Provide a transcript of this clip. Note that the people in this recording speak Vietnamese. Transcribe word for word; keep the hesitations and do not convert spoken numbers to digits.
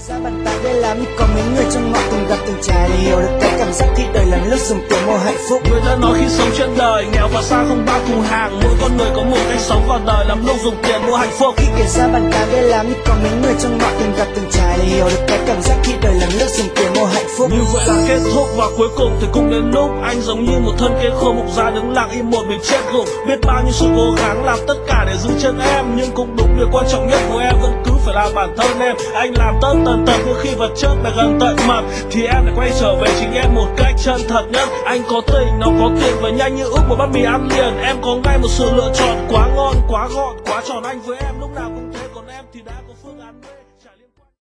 ra bàn tay để làm có mấy người trong họ từng gặp từng trải để hiểu được cái cảm giác khi đời là lúc dùng tiền mua hạnh phúc. Người ta nói khi sống trên đời nghèo và xa không bao cùng hàng, mỗi con người có một cách sống vào đời làm lúc dùng tiền mua hạnh phúc. Khi kể ra bàn tay để làm có mấy người trong họ từng gặp từng trải để hiểu được cái cảm giác khi đời là lúc dùng tiền mua hạnh phúc. Như vậy là kết thúc và cuối cùng thì cũng đến lúc anh giống như một thân cây khô mục ra đứng lặng im một mình chết gục. Biết bao nhiêu sự cố gắng làm tất cả để giữ chân em, nhưng cũng đúng điều quan trọng nhất của em vẫn cứ phải là bản thân em. Anh làm tất tần tật nhưng khi vật chất đã gần tận mặt thì em lại quay trở về chính em một cách chân thật nhất. Anh có tình, nó có tiền và nhanh như ước một bát mì ăn liền. Em có ngay một sự lựa chọn quá ngon, quá gọn, quá tròn. Anh với em lúc nào cũng thế, còn em thì đã có phương án.